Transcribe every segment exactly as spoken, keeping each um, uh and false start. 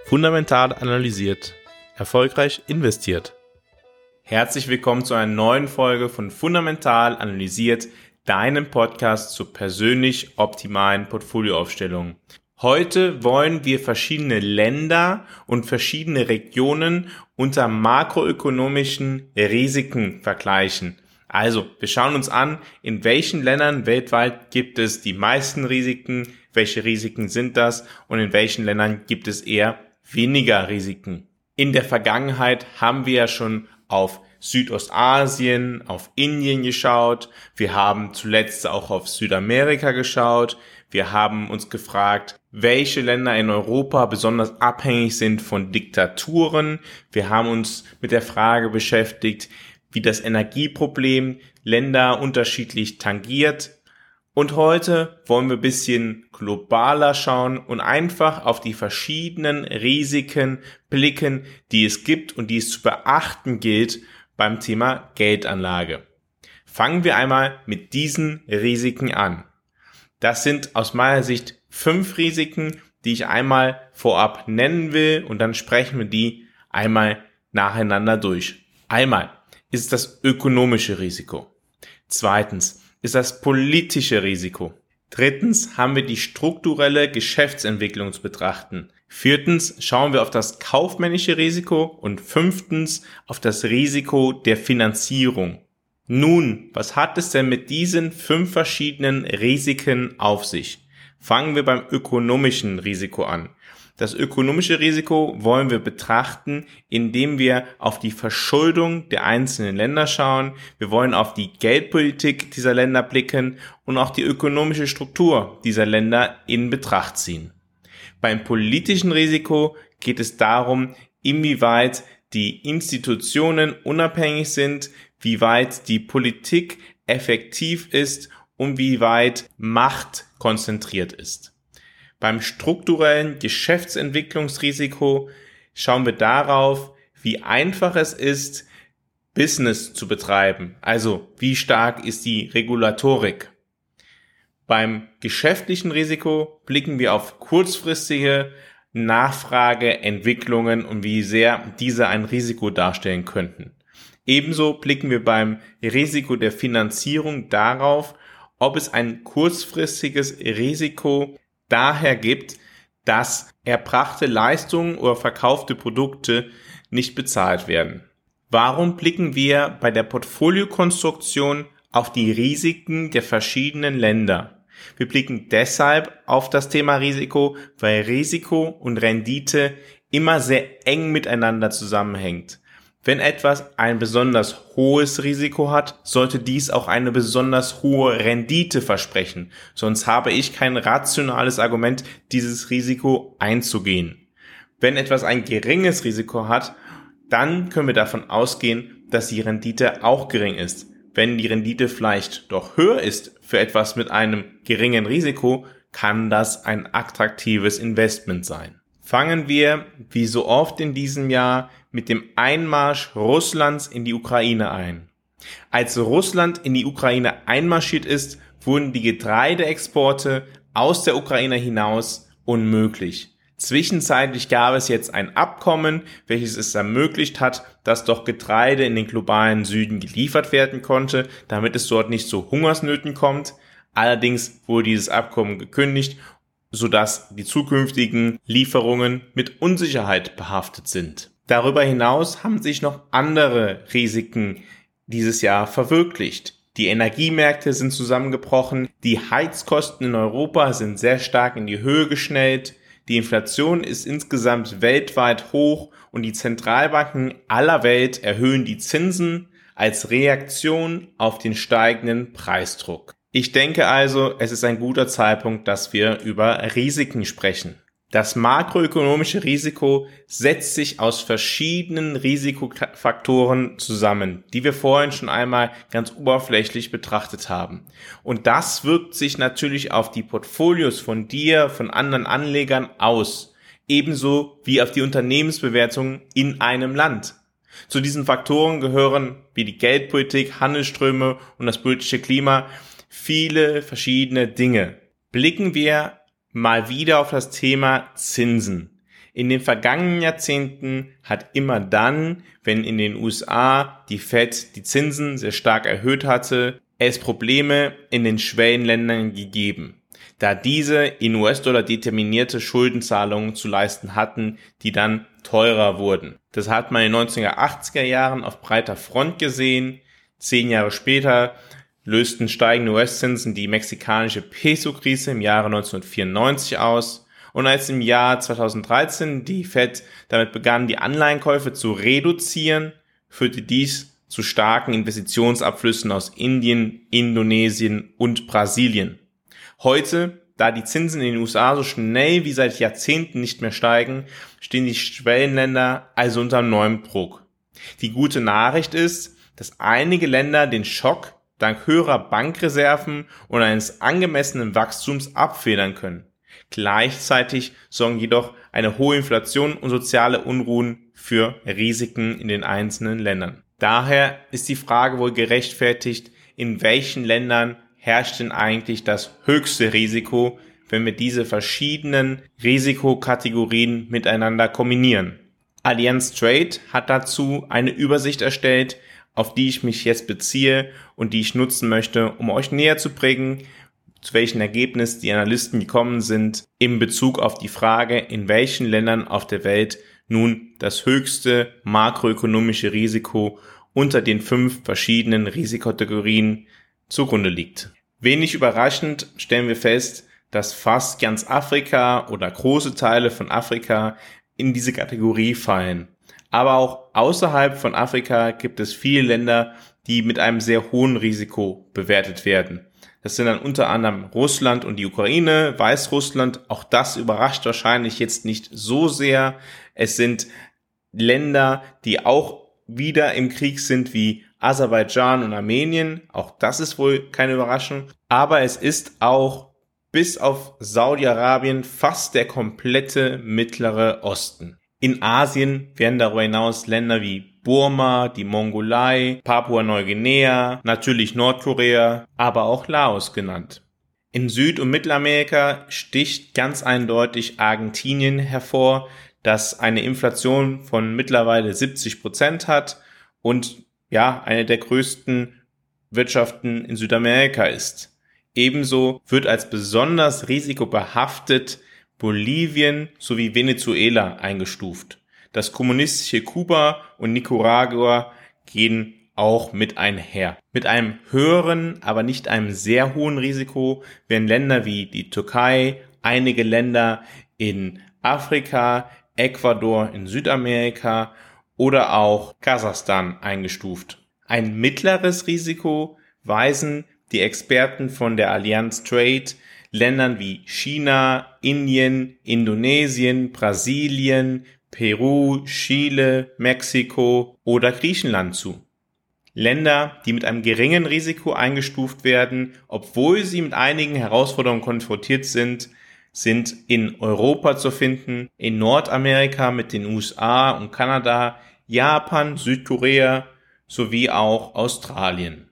Fundamental analysiert, erfolgreich investiert. Herzlich willkommen zu einer neuen Folge von Fundamental analysiert, deinem Podcast zur persönlich optimalen Portfolioaufstellung. Heute wollen wir verschiedene Länder und verschiedene Regionen unter makroökonomischen Risiken vergleichen. Also, wir schauen uns an, in welchen Ländern weltweit gibt es die meisten Risiken, welche Risiken sind das und in welchen Ländern gibt es eher weniger Risiken. In der Vergangenheit haben wir ja schon auf Südostasien, auf Indien geschaut. Wir haben zuletzt auch auf Südamerika geschaut. Wir haben uns gefragt, welche Länder in Europa besonders abhängig sind von Diktaturen. Wir haben uns mit der Frage beschäftigt, wie das Energieproblem Länder unterschiedlich tangiert. Und heute wollen wir ein bisschen globaler schauen und einfach auf die verschiedenen Risiken blicken, die es gibt und die es zu beachten gilt beim Thema Geldanlage. Fangen wir einmal mit diesen Risiken an. Das sind aus meiner Sicht fünf Risiken, die ich einmal vorab nennen will und dann sprechen wir die einmal nacheinander durch. Einmal ist das ökonomische Risiko. Zweitens ist das politische Risiko. Drittens haben wir die strukturelle Geschäftsentwicklung zu betrachten. Viertens schauen wir auf das kaufmännische Risiko und fünftens auf das Risiko der Finanzierung. Nun, was hat es denn mit diesen fünf verschiedenen Risiken auf sich? Fangen wir beim ökonomischen Risiko an. Das ökonomische Risiko wollen wir betrachten, indem wir auf die Verschuldung der einzelnen Länder schauen. Wir wollen auf die Geldpolitik dieser Länder blicken und auch die ökonomische Struktur dieser Länder in Betracht ziehen. Beim politischen Risiko geht es darum, inwieweit die Institutionen unabhängig sind, wie weit die Politik effektiv ist und wie weit Macht konzentriert ist. Beim strukturellen Geschäftsentwicklungsrisiko schauen wir darauf, wie einfach es ist, Business zu betreiben, also wie stark ist die Regulatorik. Beim geschäftlichen Risiko blicken wir auf kurzfristige Nachfrageentwicklungen und wie sehr diese ein Risiko darstellen könnten. Ebenso blicken wir beim Risiko der Finanzierung darauf, ob es ein kurzfristiges Risiko daher gibt, dass erbrachte Leistungen oder verkaufte Produkte nicht bezahlt werden. Warum blicken wir bei der Portfoliokonstruktion auf die Risiken der verschiedenen Länder? Wir blicken deshalb auf das Thema Risiko, weil Risiko und Rendite immer sehr eng miteinander zusammenhängt. Wenn etwas ein besonders hohes Risiko hat, sollte dies auch eine besonders hohe Rendite versprechen. Sonst habe ich kein rationales Argument, dieses Risiko einzugehen. Wenn etwas ein geringes Risiko hat, dann können wir davon ausgehen, dass die Rendite auch gering ist. Wenn die Rendite vielleicht doch höher ist für etwas mit einem geringen Risiko, kann das ein attraktives Investment sein. Fangen wir, wie so oft in diesem Jahr, mit dem Einmarsch Russlands in die Ukraine ein. Als Russland in die Ukraine einmarschiert ist, wurden die Getreideexporte aus der Ukraine hinaus unmöglich. Zwischenzeitlich gab es jetzt ein Abkommen, welches es ermöglicht hat, dass doch Getreide in den globalen Süden geliefert werden konnte, damit es dort nicht zu Hungersnöten kommt. Allerdings wurde dieses Abkommen gekündigt, sodass die zukünftigen Lieferungen mit Unsicherheit behaftet sind. Darüber hinaus haben sich noch andere Risiken dieses Jahr verwirklicht. Die Energiemärkte sind zusammengebrochen, die Heizkosten in Europa sind sehr stark in die Höhe geschnellt, die Inflation ist insgesamt weltweit hoch und die Zentralbanken aller Welt erhöhen die Zinsen als Reaktion auf den steigenden Preisdruck. Ich denke also, es ist ein guter Zeitpunkt, dass wir über Risiken sprechen. Das makroökonomische Risiko setzt sich aus verschiedenen Risikofaktoren zusammen, die wir vorhin schon einmal ganz oberflächlich betrachtet haben. Und das wirkt sich natürlich auf die Portfolios von dir, von anderen Anlegern aus, ebenso wie auf die Unternehmensbewertungen in einem Land. Zu diesen Faktoren gehören wie die Geldpolitik, Handelsströme und das politische Klima viele verschiedene Dinge. Blicken wir mal wieder auf das Thema Zinsen. In den vergangenen Jahrzehnten hat immer dann, wenn in den U S A die Fed die Zinsen sehr stark erhöht hatte, es Probleme in den Schwellenländern gegeben, da diese in U S-Dollar determinierte Schuldenzahlungen zu leisten hatten, die dann teurer wurden. Das hat man in den neunzehnhundertachtziger Jahren auf breiter Front gesehen. Zehn Jahre später lösten steigende U S-Zinsen die mexikanische Peso-Krise im Jahre neunzehnhundertvierundneunzig aus. Und als im Jahr zweitausenddreizehn die Fed damit begann, die Anleihenkäufe zu reduzieren, führte dies zu starken Investitionsabflüssen aus Indien, Indonesien und Brasilien. Heute, da die Zinsen in den U S A so schnell wie seit Jahrzehnten nicht mehr steigen, stehen die Schwellenländer also unter neuem Druck. Die gute Nachricht ist, dass einige Länder den Schock dank höherer Bankreserven und eines angemessenen Wachstums abfedern können. Gleichzeitig sorgen jedoch eine hohe Inflation und soziale Unruhen für Risiken in den einzelnen Ländern. Daher ist die Frage wohl gerechtfertigt, in welchen Ländern herrscht denn eigentlich das höchste Risiko, wenn wir diese verschiedenen Risikokategorien miteinander kombinieren. Allianz Trade hat dazu eine Übersicht erstellt, auf die ich mich jetzt beziehe und die ich nutzen möchte, um euch näher zu bringen, zu welchen Ergebnissen die Analysten gekommen sind in Bezug auf die Frage, in welchen Ländern auf der Welt nun das höchste makroökonomische Risiko unter den fünf verschiedenen Risikokategorien zugrunde liegt. Wenig überraschend stellen wir fest, dass fast ganz Afrika oder große Teile von Afrika in diese Kategorie fallen. Aber auch außerhalb von Afrika gibt es viele Länder, die mit einem sehr hohen Risiko bewertet werden. Das sind dann unter anderem Russland und die Ukraine, Weißrussland. Auch das überrascht wahrscheinlich jetzt nicht so sehr. Es sind Länder, die auch wieder im Krieg sind, wie Aserbaidschan und Armenien. Auch das ist wohl keine Überraschung. Aber es ist auch bis auf Saudi-Arabien fast der komplette Mittlere Osten. In Asien werden darüber hinaus Länder wie Burma, die Mongolei, Papua-Neuguinea, natürlich Nordkorea, aber auch Laos genannt. In Süd- und Mittelamerika sticht ganz eindeutig Argentinien hervor, das eine Inflation von mittlerweile siebzig Prozent hat und ja, eine der größten Wirtschaften in Südamerika ist. Ebenso wird als besonders risikobehaftet Bolivien sowie Venezuela eingestuft. Das kommunistische Kuba und Nicaragua gehen auch mit einher. Mit einem höheren, aber nicht einem sehr hohen Risiko werden Länder wie die Türkei, einige Länder in Afrika, Ecuador in Südamerika oder auch Kasachstan eingestuft. Ein mittleres Risiko weisen die Experten von der Allianz Trade Ländern wie China, Indien, Indonesien, Brasilien, Peru, Chile, Mexiko oder Griechenland zu. Länder, die mit einem geringen Risiko eingestuft werden, obwohl sie mit einigen Herausforderungen konfrontiert sind, sind in Europa zu finden, in Nordamerika mit den U S A und Kanada, Japan, Südkorea sowie auch Australien.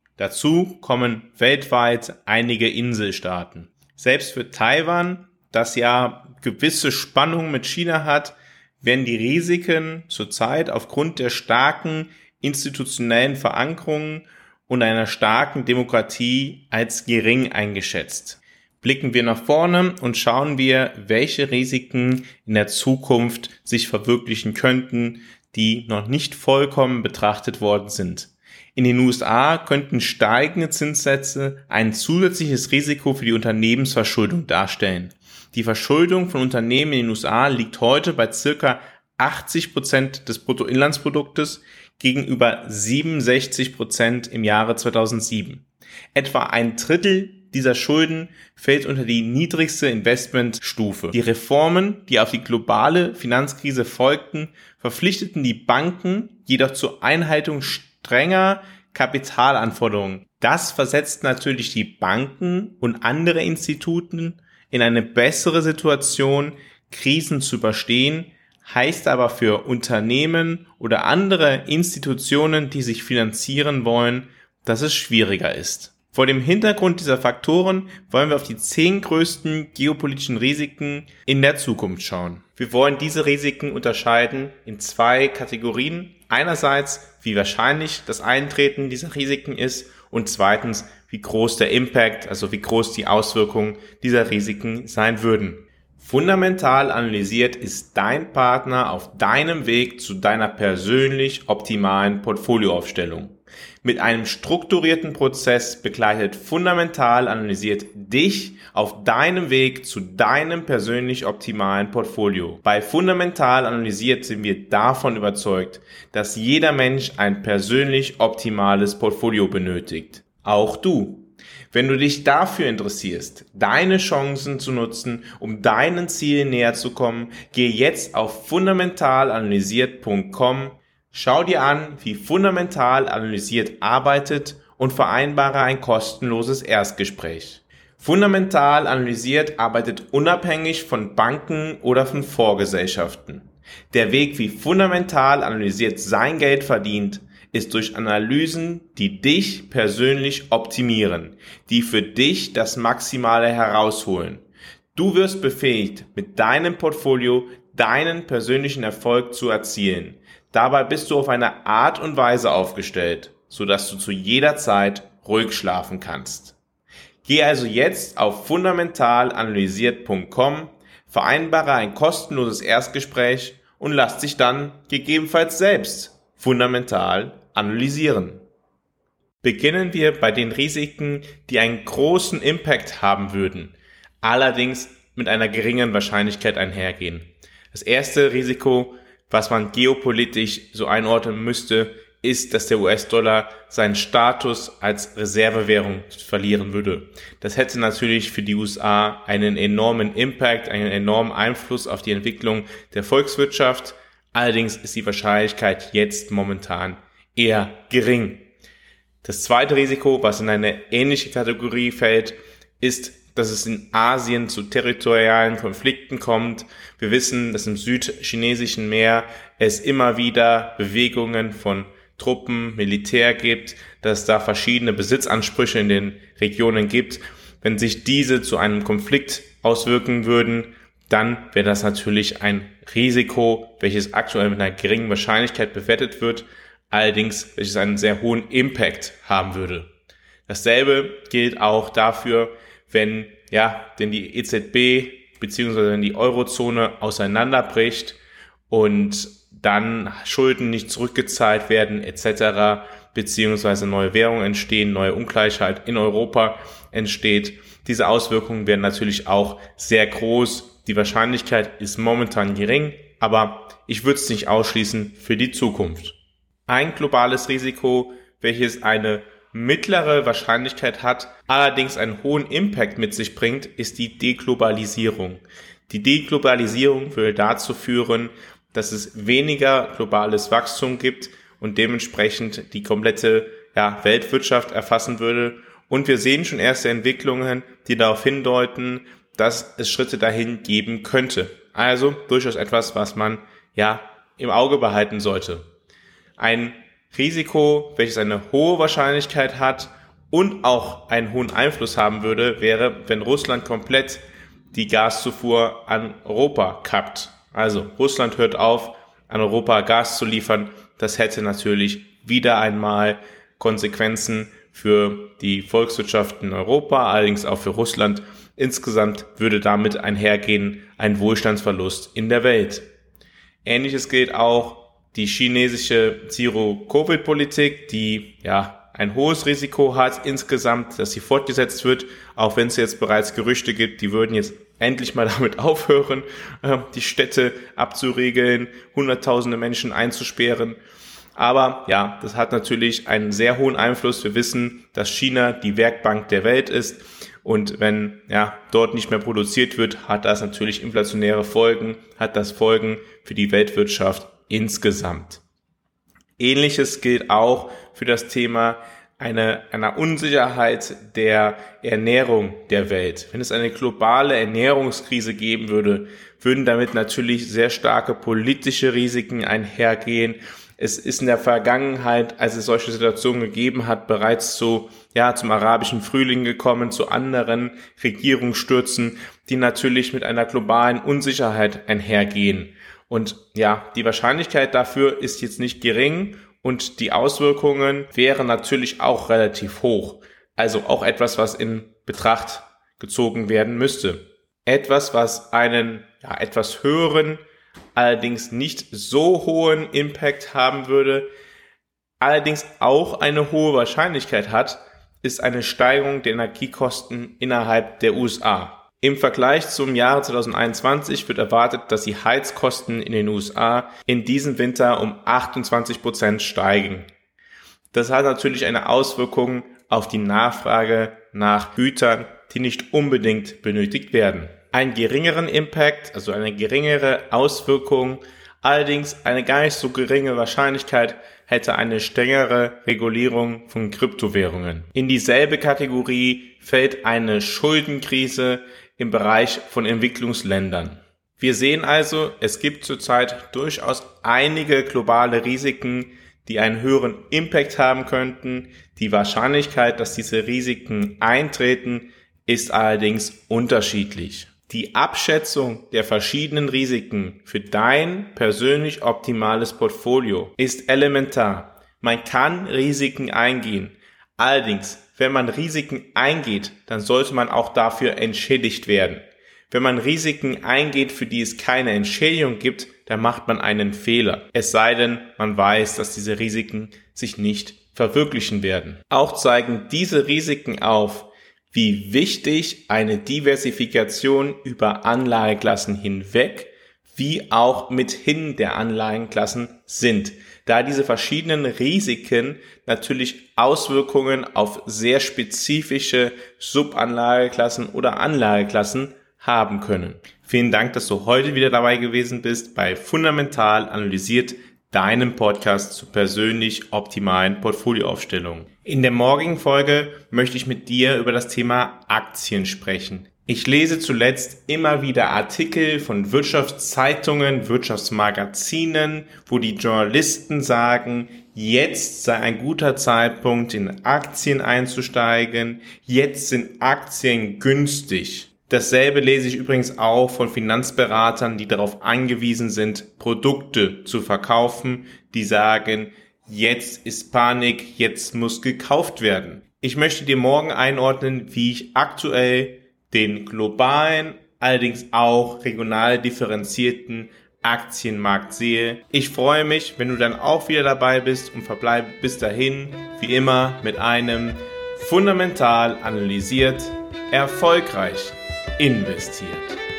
Dazu kommen weltweit einige Inselstaaten. Selbst für Taiwan, das ja gewisse Spannungen mit China hat, werden die Risiken zurzeit aufgrund der starken institutionellen Verankerung und einer starken Demokratie als gering eingeschätzt. Blicken wir nach vorne und schauen wir, welche Risiken in der Zukunft sich verwirklichen könnten, die noch nicht vollkommen betrachtet worden sind. In den U S A könnten steigende Zinssätze ein zusätzliches Risiko für die Unternehmensverschuldung darstellen. Die Verschuldung von Unternehmen in den U S A liegt heute bei circa achtzig Prozent des Bruttoinlandsproduktes gegenüber siebenundsechzig Prozent im Jahre zweitausendsieben. Etwa ein Drittel dieser Schulden fällt unter die niedrigste Investmentstufe. Die Reformen, die auf die globale Finanzkrise folgten, verpflichteten die Banken jedoch zur Einhaltung strenger Kapitalanforderungen. Das versetzt natürlich die Banken und andere Instituten in eine bessere Situation, Krisen zu überstehen, heißt aber für Unternehmen oder andere Institutionen, die sich finanzieren wollen, dass es schwieriger ist. Vor dem Hintergrund dieser Faktoren wollen wir auf die zehn größten geopolitischen Risiken in der Zukunft schauen. Wir wollen diese Risiken unterscheiden in zwei Kategorien. Einerseits, wie wahrscheinlich das Eintreten dieser Risiken ist und zweitens, wie groß der Impact, also wie groß die Auswirkungen dieser Risiken sein würden. Fundamental analysiert ist dein Partner auf deinem Weg zu deiner persönlich optimalen Portfolioaufstellung. Mit einem strukturierten Prozess begleitet Fundamental analysiert dich auf deinem Weg zu deinem persönlich optimalen Portfolio. Bei Fundamental analysiert sind wir davon überzeugt, dass jeder Mensch ein persönlich optimales Portfolio benötigt. Auch du. Wenn du dich dafür interessierst, deine Chancen zu nutzen, um deinen Zielen näher zu kommen, geh jetzt auf fundamental analysiert punkt com. Schau dir an, wie Fundamental analysiert arbeitet und vereinbare ein kostenloses Erstgespräch. Fundamental analysiert arbeitet unabhängig von Banken oder von Fondsgesellschaften. Der Weg, wie Fundamental analysiert sein Geld verdient, ist durch Analysen, die dich persönlich optimieren, die für dich das Maximale herausholen. Du wirst befähigt, mit deinem Portfolio deinen persönlichen Erfolg zu erzielen. Dabei bist du auf eine Art und Weise aufgestellt, sodass du zu jeder Zeit ruhig schlafen kannst. Geh also jetzt auf fundamental analysiert punkt com, vereinbare ein kostenloses Erstgespräch und lass dich dann gegebenenfalls selbst fundamental analysieren. Beginnen wir bei den Risiken, die einen großen Impact haben würden, allerdings mit einer geringen Wahrscheinlichkeit einhergehen. Das erste Risiko, was man geopolitisch so einordnen müsste, ist, dass der U S-Dollar seinen Status als Reservewährung verlieren würde. Das hätte natürlich für die U S A einen enormen Impact, einen enormen Einfluss auf die Entwicklung der Volkswirtschaft. Allerdings ist die Wahrscheinlichkeit jetzt momentan eher gering. Das zweite Risiko, was in eine ähnliche Kategorie fällt, ist, dass es in Asien zu territorialen Konflikten kommt. Wir wissen, dass im südchinesischen Meer es immer wieder Bewegungen von Truppen, Militär gibt, dass es da verschiedene Besitzansprüche in den Regionen gibt. Wenn sich diese zu einem Konflikt auswirken würden, dann wäre das natürlich ein Risiko, welches aktuell mit einer geringen Wahrscheinlichkeit bewertet wird, allerdings welches einen sehr hohen Impact haben würde. Dasselbe gilt auch dafür, wenn ja, denn die E Z B bzw. wenn die Eurozone auseinanderbricht und dann Schulden nicht zurückgezahlt werden et cetera, beziehungsweise neue Währungen entstehen, neue Ungleichheit in Europa entsteht. Diese Auswirkungen werden natürlich auch sehr groß. Die Wahrscheinlichkeit ist momentan gering, aber ich würde es nicht ausschließen für die Zukunft. Ein globales Risiko, welches eine mittlere Wahrscheinlichkeit hat, allerdings einen hohen Impact mit sich bringt, ist die Deglobalisierung. Die Deglobalisierung würde dazu führen, dass es weniger globales Wachstum gibt und dementsprechend die komplette ja, Weltwirtschaft erfassen würde. Und wir sehen schon erste Entwicklungen, die darauf hindeuten, dass es Schritte dahin geben könnte. Also durchaus etwas, was man ja im Auge behalten sollte. Ein Risiko, welches eine hohe Wahrscheinlichkeit hat und auch einen hohen Einfluss haben würde, wäre, wenn Russland komplett die Gaszufuhr an Europa kappt. Also Russland hört auf, an Europa Gas zu liefern. Das hätte natürlich wieder einmal Konsequenzen für die Volkswirtschaft in Europa, allerdings auch für Russland. Insgesamt würde damit einhergehen ein Wohlstandsverlust in der Welt. Ähnliches gilt auch die chinesische Zero-Covid-Politik, die ja ein hohes Risiko hat insgesamt, dass sie fortgesetzt wird, auch wenn es jetzt bereits Gerüchte gibt, die würden jetzt endlich mal damit aufhören, die Städte abzuriegeln, hunderttausende Menschen einzusperren. Aber ja, das hat natürlich einen sehr hohen Einfluss. Wir wissen, dass China die Werkbank der Welt ist und wenn ja dort nicht mehr produziert wird, hat das natürlich inflationäre Folgen, hat das Folgen für die Weltwirtschaft insgesamt. Ähnliches gilt auch für das Thema einer, einer Unsicherheit der Ernährung der Welt. Wenn es eine globale Ernährungskrise geben würde, würden damit natürlich sehr starke politische Risiken einhergehen. Es ist in der Vergangenheit, als es solche Situationen gegeben hat, bereits zu, ja, zum arabischen Frühling gekommen, zu anderen Regierungsstürzen, die natürlich mit einer globalen Unsicherheit einhergehen. Und ja, die Wahrscheinlichkeit dafür ist jetzt nicht gering und die Auswirkungen wären natürlich auch relativ hoch. Also auch etwas, was in Betracht gezogen werden müsste. Etwas, was einen ja, etwas höheren, allerdings nicht so hohen Impact haben würde, allerdings auch eine hohe Wahrscheinlichkeit hat, ist eine Steigerung der Energiekosten innerhalb der U S A. Im Vergleich zum Jahr zwanzig einundzwanzig wird erwartet, dass die Heizkosten in den U S A in diesem Winter um achtundzwanzig Prozent steigen. Das hat natürlich eine Auswirkung auf die Nachfrage nach Gütern, die nicht unbedingt benötigt werden. Einen geringeren Impact, also eine geringere Auswirkung, allerdings eine gar nicht so geringe Wahrscheinlichkeit hätte eine strengere Regulierung von Kryptowährungen. In dieselbe Kategorie fällt eine Schuldenkrise im Bereich von Entwicklungsländern. Wir sehen also, es gibt zurzeit durchaus einige globale Risiken, die einen höheren Impact haben könnten. Die Wahrscheinlichkeit, dass diese Risiken eintreten, ist allerdings unterschiedlich. Die Abschätzung der verschiedenen Risiken für dein persönlich optimales Portfolio ist elementar. Man kann Risiken eingehen. Allerdings, wenn man Risiken eingeht, dann sollte man auch dafür entschädigt werden. Wenn man Risiken eingeht, für die es keine Entschädigung gibt, dann macht man einen Fehler. Es sei denn, man weiß, dass diese Risiken sich nicht verwirklichen werden. Auch zeigen diese Risiken auf, wie wichtig eine Diversifikation über Anlageklassen hinweg, wie auch mithin der Anlagenklassen sind, da diese verschiedenen Risiken natürlich Auswirkungen auf sehr spezifische Subanlageklassen oder Anlageklassen haben können. Vielen Dank, dass du heute wieder dabei gewesen bist bei Fundamental analysiert, deinem Podcast zur persönlich optimalen Portfolioaufstellung. In der morgigen Folge möchte ich mit dir über das Thema Aktien sprechen. Ich lese zuletzt immer wieder Artikel von Wirtschaftszeitungen, Wirtschaftsmagazinen, wo die Journalisten sagen, jetzt sei ein guter Zeitpunkt, in Aktien einzusteigen, jetzt sind Aktien günstig. Dasselbe lese ich übrigens auch von Finanzberatern, die darauf angewiesen sind, Produkte zu verkaufen, die sagen, jetzt ist Panik, jetzt muss gekauft werden. Ich möchte dir morgen einordnen, wie ich aktuell den globalen, allerdings auch regional differenzierten Aktienmarkt sehe. Ich freue mich, wenn du dann auch wieder dabei bist und verbleibe bis dahin, wie immer, mit einem fundamental analysiert, erfolgreich investiert.